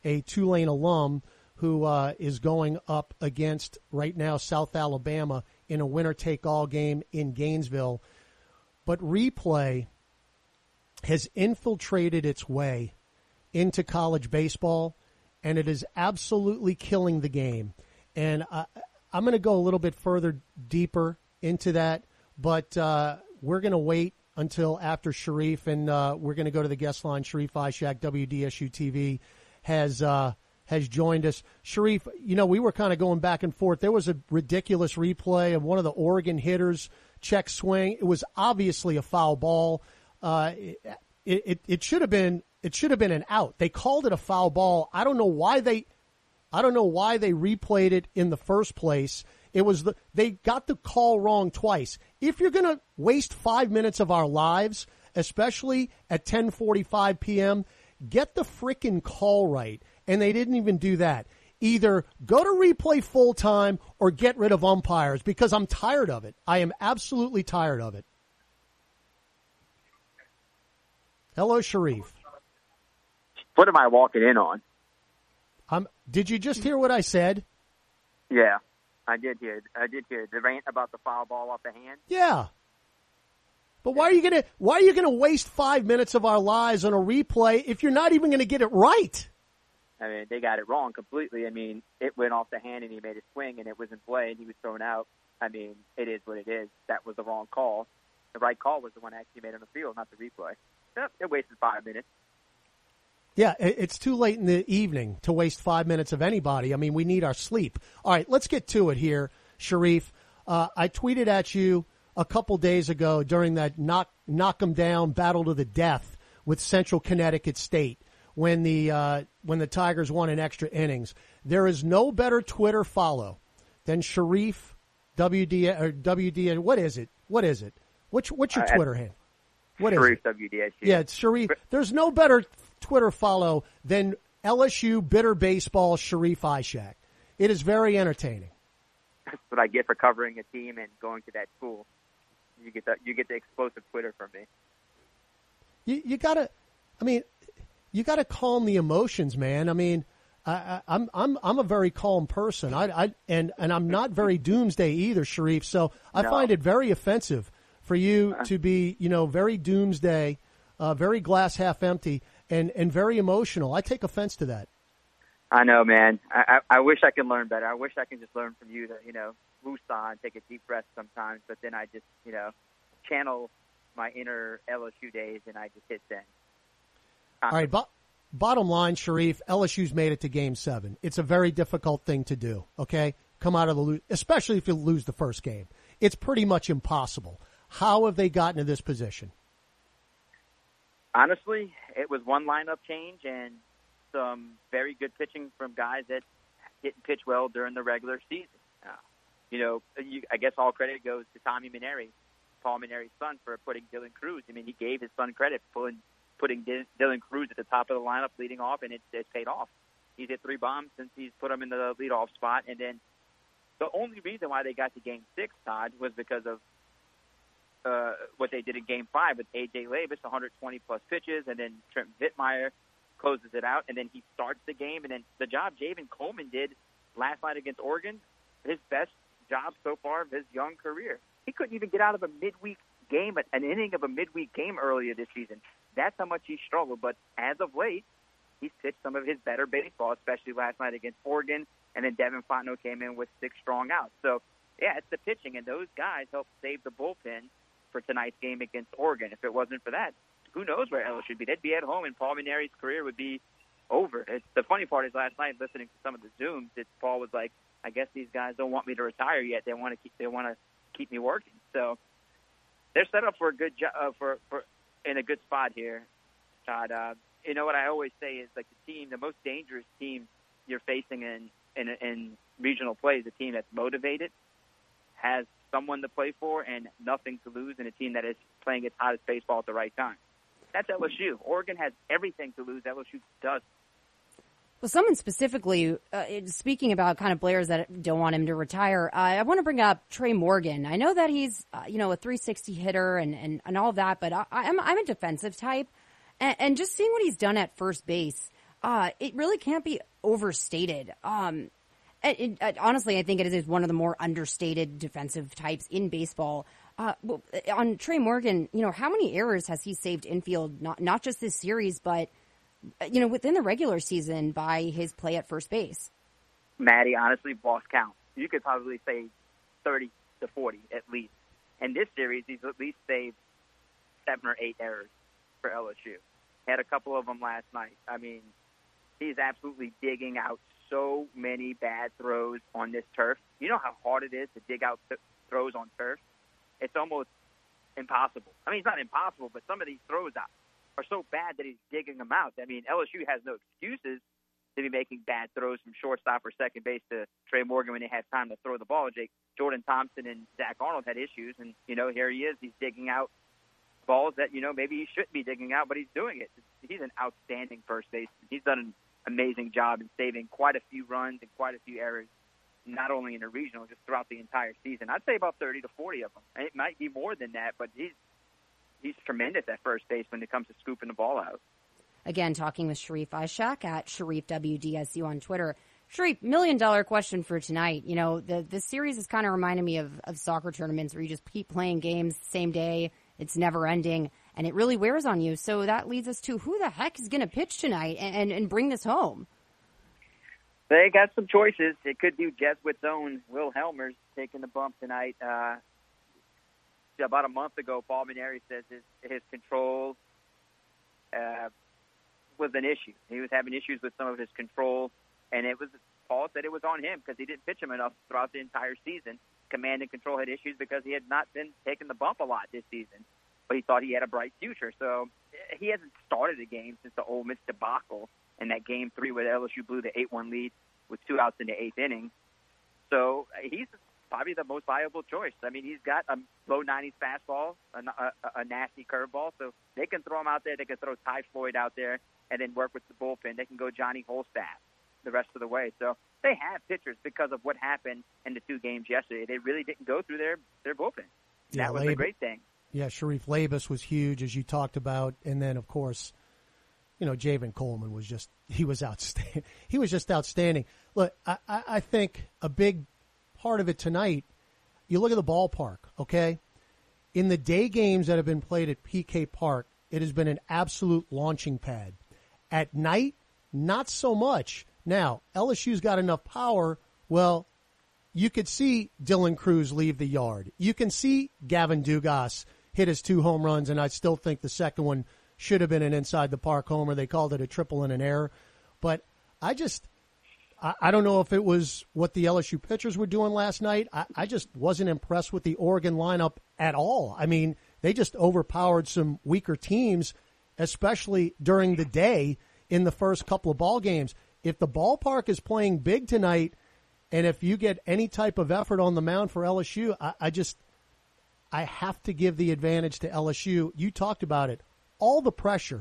a Tulane alum who is going up against, right now, South Alabama in a winner-take-all game in Gainesville. But replay has infiltrated its way into college baseball, and it is absolutely killing the game. And I'm going to go a little bit further deeper into that, but we're going to wait until after Sharif, and we're going to go to the guest line. Sharif Ishak, WDSU TV, has joined us. Sharif, we were kind of going back and forth. There was a ridiculous replay of one of the Oregon hitters' check swing. It was obviously a foul ball. It should have been an out. They called it a foul ball. I don't know why they replayed it in the first place. They got the call wrong twice. If you're going to waste 5 minutes of our lives, especially at 10:45 p.m., get the frickin' call right. And they didn't even do that. Either go to replay full time or get rid of umpires, because I'm tired of it. I am absolutely tired of it. Hello, Sharif. What am I walking in on? Did you just hear what I said? Yeah, I did hear the rant about the foul ball off the hand. Yeah. But why are you gonna waste 5 minutes of our lives on a replay if you're not even gonna get it right? I mean, they got it wrong completely. I mean, it went off the hand and he made a swing and it was in play and he was thrown out. I mean, it is what it is. That was the wrong call. The right call was the one actually made on the field, not the replay. It wasted 5 minutes. Yeah, it's too late in the evening to waste 5 minutes of anybody. I mean, we need our sleep. All right, let's get to it here, Sharif. I tweeted at you a couple days ago during that knock 'em down battle to the death with Central Connecticut State when the Tigers won in extra innings. There is no better Twitter follow than Sharif WD. What is it? What's your Twitter handle? What is Sharif it? WDSU. Yeah, it's Sharif. There's no better Twitter follow than LSU Bitter Baseball Sharif Ishak. It is very entertaining. That's what I get for covering a team and going to that school. You get the explosive Twitter from me. You gotta calm the emotions, man. I mean, I'm a very calm person. And I'm not very doomsday either, Sharif. So I find it very offensive for you to be, very doomsday, very glass half empty, and very emotional. I take offense to that. I know, man. I wish I could learn better. I wish I could just learn from you to, woosah and take a deep breath sometimes. But then I just, channel my inner LSU days and I just hit send. All right, bottom line, Sharif, LSU's made it to Game 7. It's a very difficult thing to do, okay? Come out of especially if you lose the first game. It's pretty much impossible. How have they gotten to this position? Honestly, it was one lineup change and some very good pitching from guys that didn't pitch well during the regular season. I guess all credit goes to Tommy Mainieri, Paul Mainieri's son, for putting Dylan Cruz. I mean, he gave his son credit for putting Dylan Cruz at the top of the lineup leading off, and it's paid off. He's hit 3 bombs since he's put him in the leadoff spot. And then the only reason why they got to Game 6, Todd, was because of what they did in Game 5 with A.J. Levis, 120-plus pitches, and then Trent Vittmeyer closes it out, and then he starts the game. And then the job Javen Coleman did last night against Oregon, his best job so far of his young career. He couldn't even get out of a midweek game, an inning of a midweek game earlier this season. That's how much he struggled. But as of late, he's pitched some of his better baseball, especially last night against Oregon, and then Devin Fontenot came in with 6 strong outs. So, yeah, it's the pitching, and those guys helped save the bullpen for tonight's game against Oregon. If it wasn't for that, who knows where LSU would be? They'd be at home, and Paul Mainieri's career would be over. The funny part is last night, listening to some of the Zooms, Paul was like, I guess these guys don't want me to retire yet. They want to keep me working. So they're set up for a good job, for in a good spot here, Todd. What I always say is, like, the most dangerous team you're facing in regional play is a team that's motivated, has someone to play for, and nothing to lose, and a team that is playing its hottest baseball at the right time. That's LSU. Oregon has everything to lose. LSU does. Well, someone specifically, speaking about kind of players that don't want him to retire, I want to bring up Trey Morgan. I know that he's, a 360 hitter and all of that, but I'm a defensive type. And just seeing what he's done at first base, it really can't be overstated. Honestly, I think it is one of the more understated defensive types in baseball. On Trey Morgan, how many errors has he saved infield, not just this series, but, within the regular season by his play at first base? Maddie, honestly, lost count. You could probably say 30 to 40 at least. And this series, he's at least saved 7 or 8 errors for LSU. Had a couple of them last night. I mean, he's absolutely digging out so many bad throws on this turf. You know how hard it is to dig out throws on turf? It's almost impossible. I mean, it's not impossible, but some of these throws are so bad that he's digging them out. I mean, LSU has no excuses to be making bad throws from shortstop or second base to Trey Morgan when they had time to throw the ball. Jordan Thompson and Zach Arnold had issues, and, here he is. He's digging out balls that, maybe he shouldn't be digging out, but he's doing it. He's an outstanding first baseman. He's done an amazing job in saving quite a few runs and quite a few errors, not only in the regional, just throughout the entire season. I'd say about 30 to 40 of them. And it might be more than that, but he's tremendous at first base when it comes to scooping the ball out. Again, talking with Sharif Ishak at Sharif WDSU on Twitter. Sharif, $1 million question for tonight. The series is kind of reminding me of soccer tournaments where you just keep playing games the same day. It's never ending, and it really wears on you. So that leads us to who the heck is going to pitch tonight and bring this home? They got some choices. It could be Jesuit's own Will Helmers taking the bump tonight. About a month ago, Paul Mainieri says his control was an issue. He was having issues with some of his control, and Paul said it was on him because he didn't pitch him enough throughout the entire season. Command and control had issues because he had not been taking the bump a lot this season, but he thought he had a bright future. So he hasn't started a game since the Ole Miss debacle in that Game 3 where LSU blew the 8-1 lead with 2 outs in the 8th inning. So he's probably the most viable choice. I mean, he's got a low 90s fastball, a nasty curveball, so they can throw him out there. They can throw Ty Floyd out there and then work with the bullpen. They can go Johnny Holstaff the rest of the way. So they have pitchers because of what happened in the 2 games yesterday. They really didn't go through their bullpen. That was a great thing. Yeah, Sharif Labus was huge, as you talked about. And then, of course, Javen Coleman was just outstanding. He was just outstanding. Look, I think a big part of it tonight, you look at the ballpark, okay? In the day games that have been played at PK Park, it has been an absolute launching pad. At night, not so much. Now, LSU's got enough power. Well, you could see Dylan Cruz leave the yard. You can see Gavin Dugas hit his 2 home runs, and I still think the second one should have been an inside the park homer. They called it a triple and an error. But I don't know if it was what the LSU pitchers were doing last night. I just wasn't impressed with the Oregon lineup at all. I mean, they just overpowered some weaker teams, especially during the day in the first couple of ball games. If the ballpark is playing big tonight, and if you get any type of effort on the mound for LSU, I have to give the advantage to LSU. You talked about it. All the pressure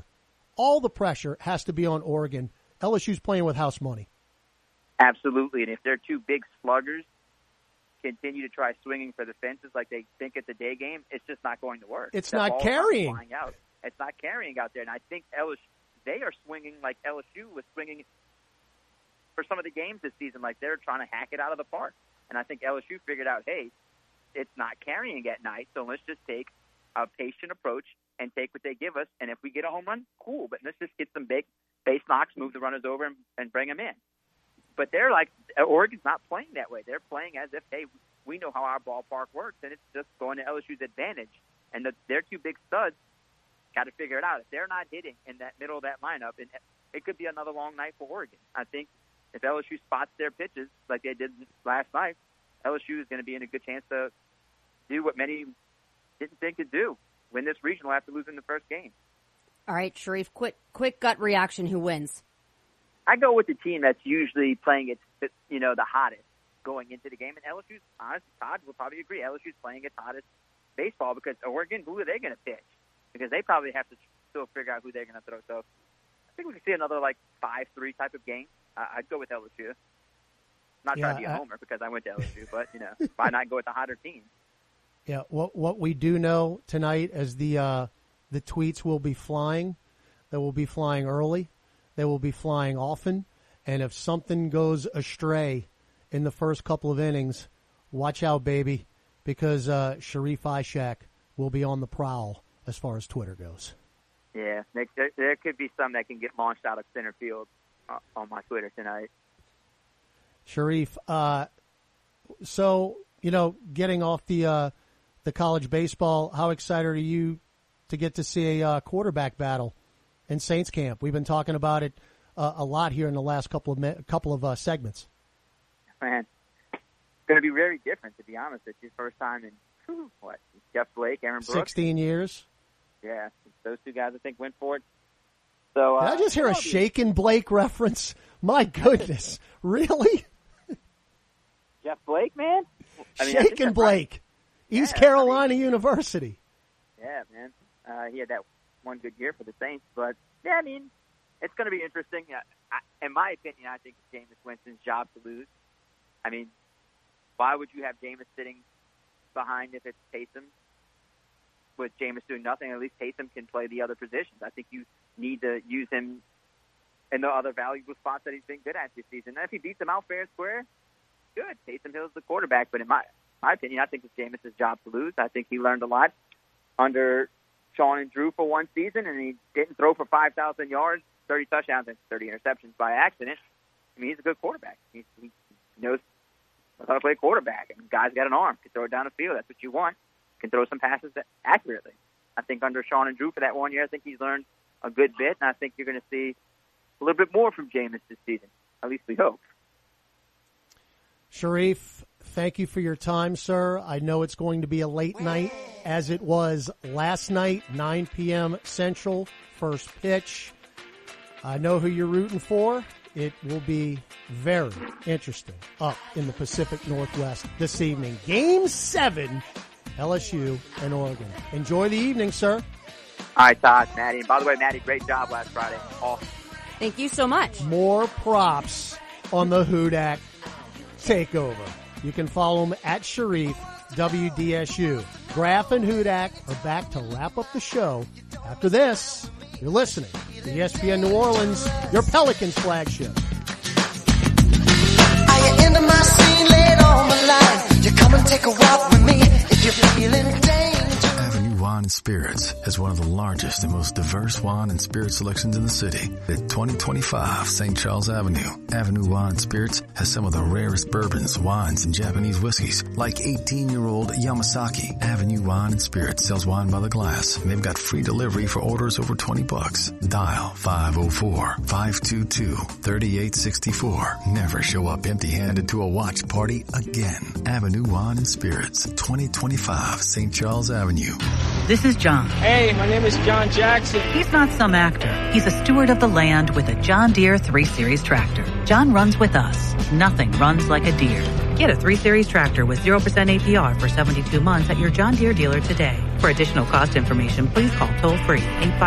has to be on Oregon. LSU's playing with house money. Absolutely, and if their 2 big sluggers continue to try swinging for the fences like they think at the day game, it's just not going to work. It's not carrying. It's not carrying out there, and I think they are swinging like LSU was swinging for some of the games this season, like they're trying to hack it out of the park. And I think LSU figured out, hey, it's not carrying at night, so let's just take a patient approach and take what they give us. And if we get a home run, cool, but let's just get some big base knocks, move the runners over, and bring them in. But they're like, Oregon's not playing that way. They're playing as if, hey, we know how our ballpark works, and it's just going to LSU's advantage. And their 2 big studs got to figure it out. If they're not hitting in that middle of that lineup, it could be another long night for Oregon. I think if LSU spots their pitches like they did last night, LSU is going to be in a good chance to do what many didn't think it'd do, win this regional after losing the first game. All right, Sharif, quick gut reaction. Who wins? I go with the team that's usually playing its, the hottest going into the game. And LSU's, honestly, Todd will probably agree, LSU's playing its hottest baseball because Oregon, who are they going to pitch? Because they probably have to still figure out who they're going to throw. So I think we can see another 5-3 type of game. I'd go with LSU. Not trying to be a homer because I went to LSU, but why not go with the hotter team? Yeah, what we do know tonight is the tweets will be flying. That will be flying early. They will be flying often, and if something goes astray in the first couple of innings, watch out, baby, because Sharif Ishaq will be on the prowl as far as Twitter goes. Yeah, there could be some that can get launched out of center field on my Twitter tonight. Sharif, so, getting off the college baseball, how excited are you to get to see a quarterback battle in Saints camp? We've been talking about it a lot here in the last couple of segments. Man, it's going to be very different, to be honest. It's his first time in, Jeff Blake, Aaron Brooks. 16 years. Yeah, those two guys, I think, went for it. So, did I just hear a Shakin' Blake reference? My goodness. Really? Jeff Blake, man? Shakin' Blake. East Carolina University. Yeah, man. He had that one good year for the Saints. But, yeah, it's going to be interesting. In my opinion, I think it's Jameis Winston's job to lose. Why would you have Jameis sitting behind if it's Taysom? With Jameis doing nothing, at least Taysom can play the other positions. I think you need to use him in the other valuable spots that he's been good at this season. And if he beats them out fair and square, good. Taysom Hill's the quarterback. But in my opinion, I think it's Jameis' job to lose. I think he learned a lot under Sean and Drew for one season, and he didn't throw for 5,000 yards, 30 touchdowns, and 30 interceptions by accident. He's a good quarterback. He knows how to play quarterback. And the guy's got an arm. Can throw it down the field. That's what you want. Can throw some passes accurately. I think under Sean and Drew for that 1 year, I think he's learned a good bit, and I think you're going to see a little bit more from Jameis this season. At least we hope. Sharif, thank you for your time, sir. I know it's going to be a late night, as it was last night, 9 p.m. Central, first pitch. I know who you're rooting for. It will be very interesting up in the Pacific Northwest this evening. Game 7. LSU and Oregon. Enjoy the evening, sir. All right, Todd, Maddie. And by the way, Maddie, great job last Friday. Awesome. Thank you so much. More props on the Hudak takeover. You can follow him at Sharif WDSU. Graf and Hudak are back to wrap up the show. After this, you're listening to ESPN New Orleans, your Pelicans flagship. Are you into my scene? Lay it on the line. You come and take a walk with me. You're feeling danger. Avenue Wine and Spirits has one of the largest and most diverse wine and spirit selections in the city. At 2025 St. Charles Avenue, Avenue Wine and Spirits has some of the rarest bourbons, wines, and Japanese whiskeys, like 18-year-old Yamasaki. Avenue Wine and Spirits sells wine by the glass, and they've got free delivery for orders over $20. Dial 504-522-3864. Never show up empty-handed to a watch party again. Avenue Wine and Spirits, 2025 St. Charles Avenue. This is John. Hey, my name is John Jackson. He's not some actor. He's a steward of the land with a John Deere 3 Series tractor. John runs with us. Nothing runs like a Deere. Get a 3 Series tractor with 0% APR for 72 months at your John Deere dealer today. For additional cost information, please call toll-free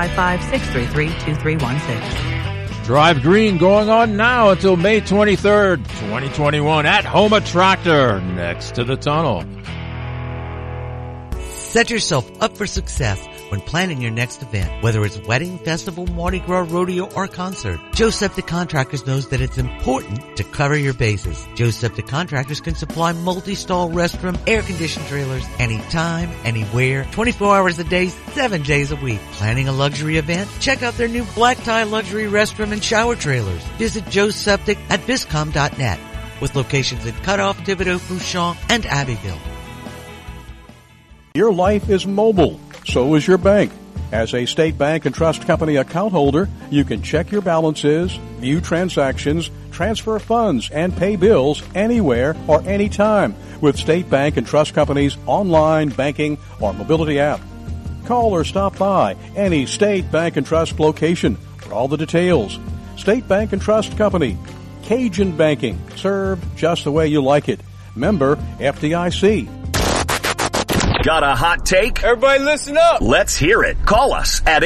855-633-2316. Drive Green going on now until May 23rd, 2021 at Homa Tractor, next to the tunnel. Set yourself up for success when planning your next event, whether it's wedding, festival, Mardi Gras, rodeo, or concert. Joe Septic Contractors knows that it's important to cover your bases. Joe Septic Contractors can supply multi-stall restroom, air-conditioned trailers anytime, anywhere, 24 hours a day, 7 days a week. Planning a luxury event? Check out their new black tie luxury restroom and shower trailers. Visit Joe Septic at Viscom.net with locations in Cutoff, Thibodaux, Bouchon, and Abbeville. Your life is mobile. So is your bank. As a State Bank and Trust Company account holder, you can check your balances, view transactions, transfer funds, and pay bills anywhere or anytime with State Bank and Trust Company's online banking or mobility app. Call or stop by any State Bank and Trust location for all the details. State Bank and Trust Company. Cajun banking, served just the way you like it. Member FDIC. Got a hot take? Everybody listen up. Let's hear it. Call us at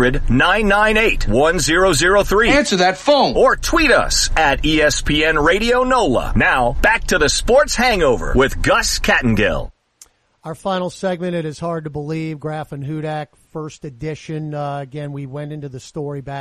800-998-1003. Answer that phone. Or tweet us at ESPN Radio NOLA. Now, back to the Sports Hangover with Gus Kattengill. Our final segment, it is hard to believe, Graf and Hudak, first edition. Again, we went into the story back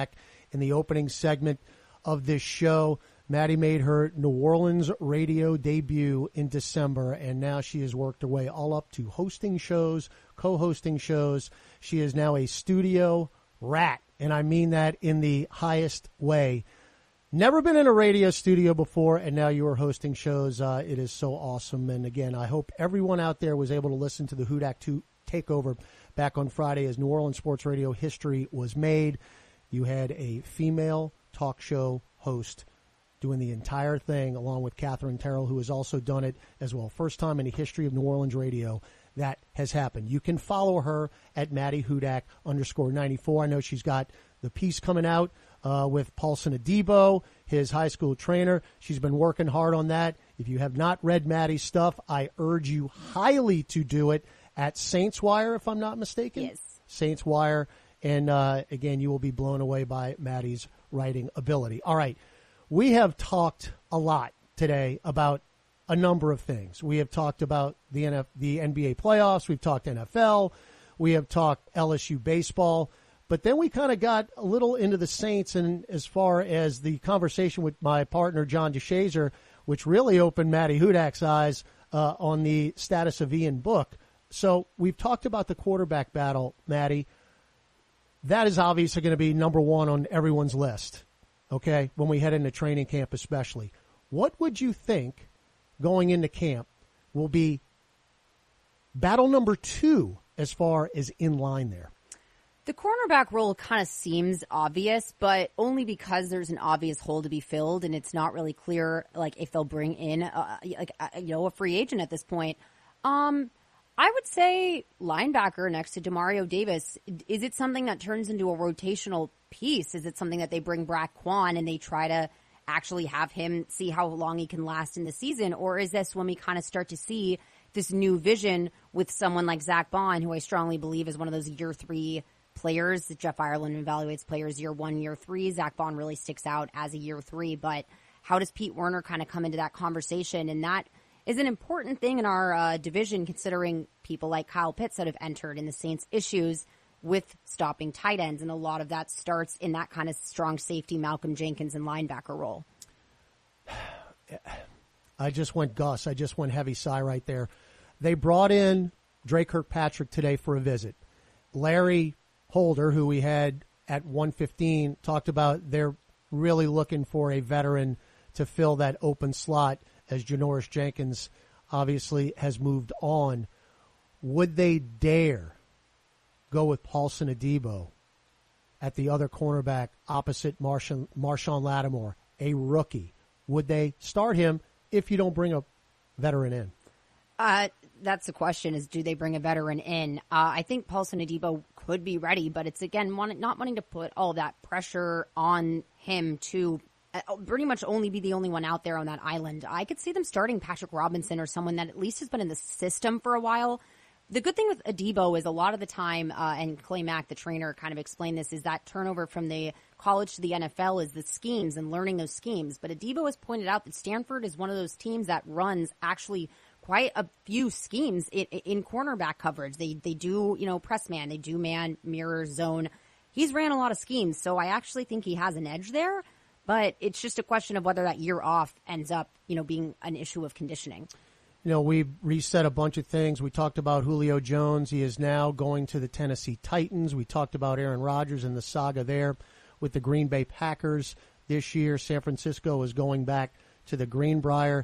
in the opening segment of this show. Maddie made her New Orleans radio debut in December, and now she has worked her way all up to hosting shows, co-hosting shows. She is now a studio rat, and I mean that in the highest way. Never been in a radio studio before, and now you are hosting shows. It is so awesome. And again, I hope everyone out there was able to listen to the Hudak 2 takeover back on Friday as New Orleans sports radio history was made. You had a female talk show host doing the entire thing, along with Catherine Terrell, who has also done it as well. First time in the history of New Orleans radio that has happened. You can follow her at Maddie Hudak _94. I know she's got the piece coming out with Paulson Adebo, his high school trainer. She's been working hard on that. If you have not read Maddie's stuff, I urge you highly to do it at Saints Wire, if I'm not mistaken. Yes. Saints Wire. And, again, you will be blown away by Maddie's writing ability. All right. We have talked a lot today about a number of things. We have talked about the NBA playoffs. We've talked NFL. We have talked LSU baseball. But then we kind of got a little into the Saints, and as far as the conversation with my partner, John DeShazer, which really opened Maddie Hudak's eyes on the status of Ian Book. So we've talked about the quarterback battle, Maddie. That is obviously going to be number one on everyone's list, okay, when we head into training camp especially. What would you think going into camp will be battle number 2 as far as in line there? The cornerback role kind of seems obvious, but only because there's an obvious hole to be filled, and it's not really clear, like, if they'll bring in, a free agent at this point. I would say linebacker next to Demario Davis. Is it something that turns into a rotational piece? Is it something that they bring Brad Quan and they try to actually have him see how long he can last in the season? Or is this when we kind of start to see this new vision with someone like Zach Bond, who I strongly believe is one of those year 3 players? Jeff Ireland evaluates players year 1, year 3. Zach Bond really sticks out as a year 3. But how does Pete Werner kind of come into that conversation? And that is an important thing in our division, considering people like Kyle Pitts that have entered in the Saints' issues with stopping tight ends. And a lot of that starts in that kind of strong safety, Malcolm Jenkins, and linebacker role. I just went Gus. I just went heavy sigh right there. They brought in Dre Kirkpatrick today for a visit. Larry Holder, who we had at 115, talked about they're really looking for a veteran to fill that open slot as Janoris Jenkins obviously has moved on. Would they dare go with Paulson Adebo at the other cornerback opposite Marshawn Lattimore, a rookie? Would they start him if you don't bring a veteran in? That's the question, is do they bring a veteran in? I think Paulson Adebo could be ready, but it's, again, not wanting to put all that pressure on him to pretty much only be the only one out there on that island. I could see them starting Patrick Robinson or someone that at least has been in the system for a while. The good thing with Adebo is a lot of the time, and Clay Mack, the trainer, kind of explained this, is that turnover from the college to the NFL is the schemes and learning those schemes. But Adebo has pointed out that Stanford is one of those teams that runs actually quite a few schemes in cornerback coverage. They do, press man, they do man, mirror, zone. He's ran a lot of schemes, so I actually think he has an edge there. But it's just a question of whether that year off ends up, being an issue of conditioning. We reset a bunch of things. We talked about Julio Jones. He is now going to the Tennessee Titans. We talked about Aaron Rodgers and the saga there with the Green Bay Packers this year. San Francisco is going back to the Greenbrier.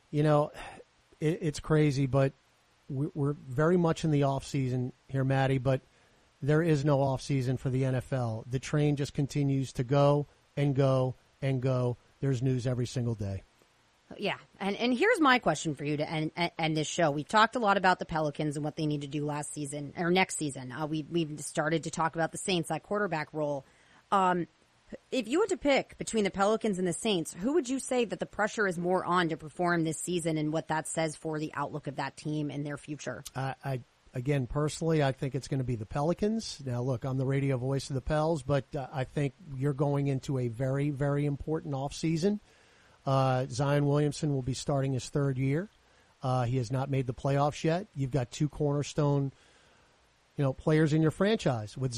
It's crazy, but we're very much in the offseason here, Maddie, but there is no offseason for the NFL. The train just continues to go and go and go. There's news every single day. Yeah, and here's my question for you to end this show. We've talked a lot about the Pelicans and what they need to do last season or next season. We've started to talk about the Saints, that quarterback role. If you had to pick between the Pelicans and the Saints, who would you say that the pressure is more on to perform this season, and what that says for the outlook of that team and their future? Again, personally, I think it's going to be the Pelicans. Now, look, I'm the radio voice of the Pels, but I think you're going into a very, very important offseason. Zion Williamson will be starting his 3rd year. He has not made the playoffs yet. You've got 2 cornerstone, players in your franchise with